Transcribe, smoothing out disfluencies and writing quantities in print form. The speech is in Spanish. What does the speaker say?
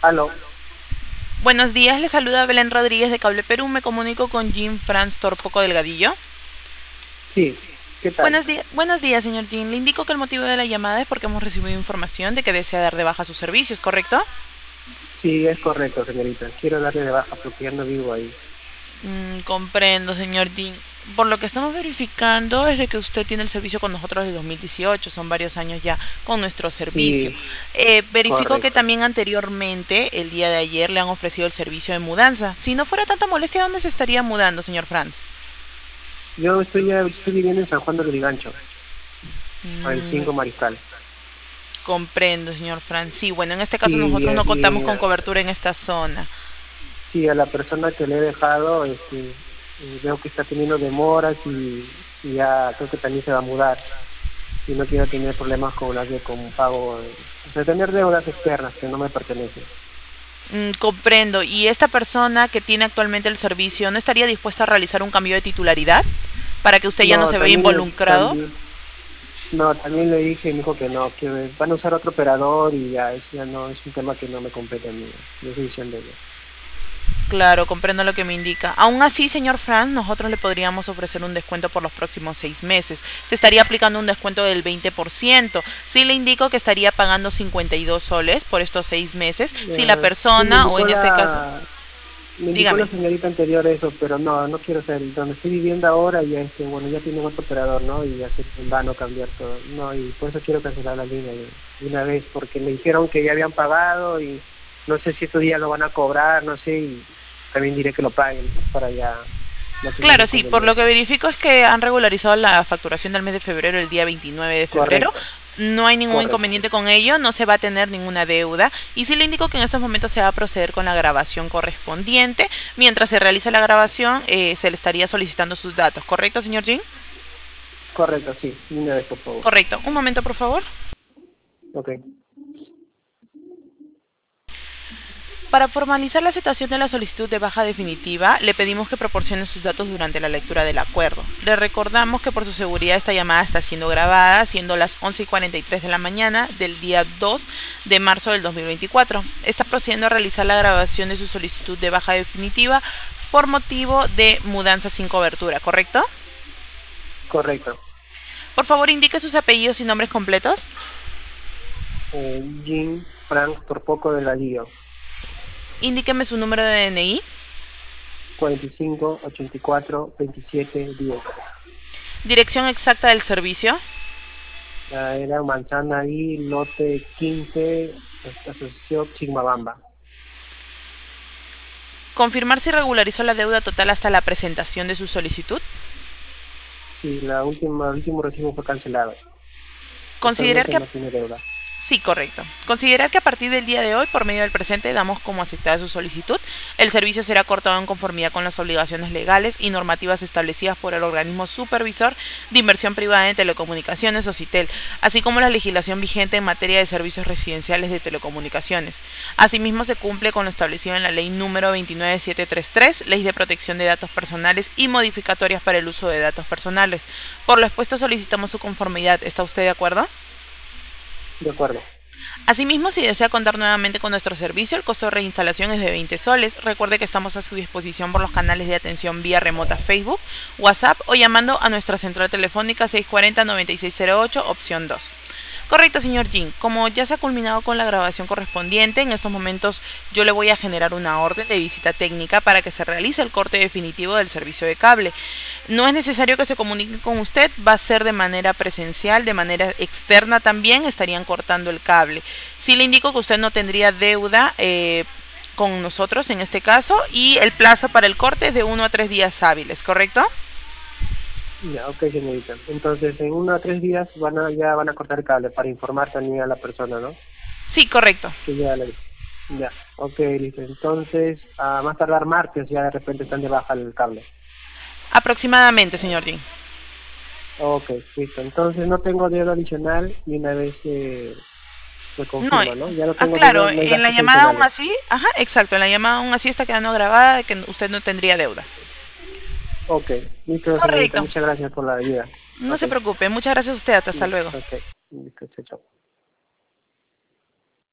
Aló, Buenos días, le saluda Belén Rodríguez de Cable Perú. Me comunico con Jim Franz Torpoco Delgadillo. sí, ¿qué tal? Buenos días, señor Jim. Le indico que el motivo de la llamada es porque hemos recibido información de que desea dar de baja sus servicios, ¿correcto? Sí, es correcto, señorita. Quiero darle de baja porque ya no vivo ahí. Comprendo, señor Jim. Por lo que estamos verificando es de que usted tiene el servicio con nosotros desde 2018, son varios años ya con nuestro servicio. Sí, Verifico que correcto. también anteriormente, el día de ayer, le han ofrecido el servicio de mudanza. Si no fuera tanta molestia, ¿dónde se estaría mudando, señor Franz? Yo estoy viviendo en San Juan de Lurigancho, al Mm, 5 Mariscal. Comprendo, señor Franz. Sí, bueno, en este caso Y, nosotros no contamos y con cobertura en esta zona. sí, a la persona que le he dejado, veo que está teniendo demoras y ya creo que también se va a mudar. Y no quiero tener problemas con pago, o sea, tener deudas externas que no me pertenecen. Comprendo. ¿Y esta persona que tiene actualmente el servicio no estaría dispuesta a realizar un cambio de titularidad para que usted ya no No, se vea también involucrado? no, también le dije, me dijo que no, que van a usar otro operador y ya, eso ya no, es un tema que no me compete a mí, es decisión de ellos. Claro, comprendo lo que me indica. Aún así, señor Franz, nosotros le podríamos ofrecer un descuento por los próximos 6 meses. Se estaría aplicando un descuento del 20%. Sí le indico que estaría pagando 52 soles por estos 6 meses. Si la Sí, persona, o en este caso, me indicó dígame. la señorita anterior eso, pero no, no quiero ser, donde estoy viviendo ahora ya bueno, ya tiene otro operador, ¿no? Y ya se en vano cambiar todo, no, y por eso quiero cancelar la línea de una vez, porque me dijeron que ya habían pagado y no sé si estos días lo van a cobrar, no sé, y también diré que lo paguen, ¿no? Para ya no tener Claro, sí, por lo que inconvenientes. verifico es que han regularizado la facturación del mes de febrero el día 29 de febrero. Correcto, No hay ningún correcto. inconveniente con ello, no se va a tener ninguna deuda. Y sí le indico que en estos momentos se va a proceder con la grabación correspondiente. Mientras se realiza la grabación, se le estaría solicitando sus datos. ¿Correcto, señor Jin? Correcto, sí. Una vez, por favor. Correcto. Un momento, por favor. Ok. Para formalizar la aceptación de la solicitud de baja definitiva, le pedimos que proporcione sus datos durante la lectura del acuerdo. Le recordamos que por su seguridad esta llamada está siendo grabada, siendo las 11:43 de la mañana del día 2 de marzo del 2024. Está procediendo a realizar la grabación de su solicitud de baja definitiva por motivo de mudanza sin cobertura, ¿correcto? Correcto. Por favor, indique sus apellidos y nombres completos. Jim Frank Torpoco de la Guío. Indíqueme su número de DNI. 45 84 27 10. Dirección exacta del servicio. Era Manzana ahí, lote 15, Asociación Chigmabamba. Confirmar si regularizó la deuda total hasta la presentación de su solicitud. Sí, el último recibo fue cancelado. Considerar Actualmente que no tiene deuda. Sí, correcto. Considerar que a partir del día de hoy, por medio del presente, damos como aceptada su solicitud. El servicio será cortado en conformidad con las obligaciones legales y normativas establecidas por el organismo supervisor de inversión privada en telecomunicaciones o CITEL, así como la legislación vigente en materia de servicios residenciales de telecomunicaciones. Asimismo, se cumple con lo establecido en la ley número 29733, Ley de Protección de Datos Personales y modificatorias para el uso de datos personales. Por lo expuesto, solicitamos su conformidad. ¿Está usted de acuerdo? De acuerdo. Asimismo, si desea contar nuevamente con nuestro servicio, el costo de reinstalación es de 20 soles. Recuerde que estamos a su disposición por los canales de atención vía remota Facebook, WhatsApp o llamando a nuestra central telefónica 640-9608, opción 2. Correcto, señor Jin. Como ya se ha culminado con la grabación correspondiente, en estos momentos yo le voy a generar una orden de visita técnica para que se realice el corte definitivo del servicio de cable. No es necesario que se comuniquen con usted, va a ser de manera presencial, de manera externa también, estarían cortando el cable. Sí le indico que usted no tendría deuda con nosotros en este caso y el plazo para el corte es de 1 a 3 días hábiles, ¿correcto? Ya, ok, señorita. Entonces, en 1 a 3 días ya van a cortar el cable para informar también a la persona, ¿no? Sí, correcto. Que ya le... Ya, ok, listo. Entonces, a más tardar martes ya de repente están de baja el cable. Aproximadamente, señor Jin. Ok, listo. Entonces no tengo deuda adicional y una vez me No, confirma, ¿no? Ya no tengo claro, deuda, no hay en la gastos llamada aún adicionales. así, ajá, exacto, en la llamada aún así está quedando grabada de que usted no tendría deuda. Ok, listo, señorita. Correcto. Muchas gracias por la ayuda. No Ok, se preocupe. Muchas gracias a usted. Hasta ya, luego. ok. Listo, chao, chao.